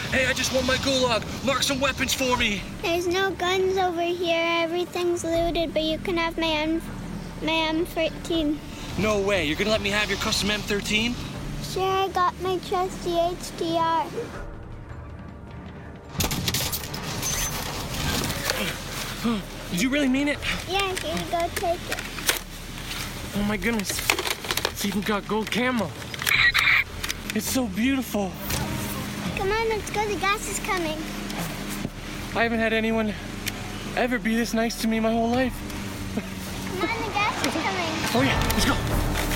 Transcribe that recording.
Hey, I just won my gulag. Mark some weapons for me. There's no guns over here. Everything's looted, but you can have my M13. No way. You're gonna let me have your custom M13? Sure, I got my trusty HDR. Did you really mean it? Yeah, here you go, take it. Oh my goodness. It's even got gold camo. It's so beautiful. Come on, let's go. The gas is coming. I haven't had anyone ever be this nice to me my whole life. Come on, the gas is coming. Oh yeah, let's go.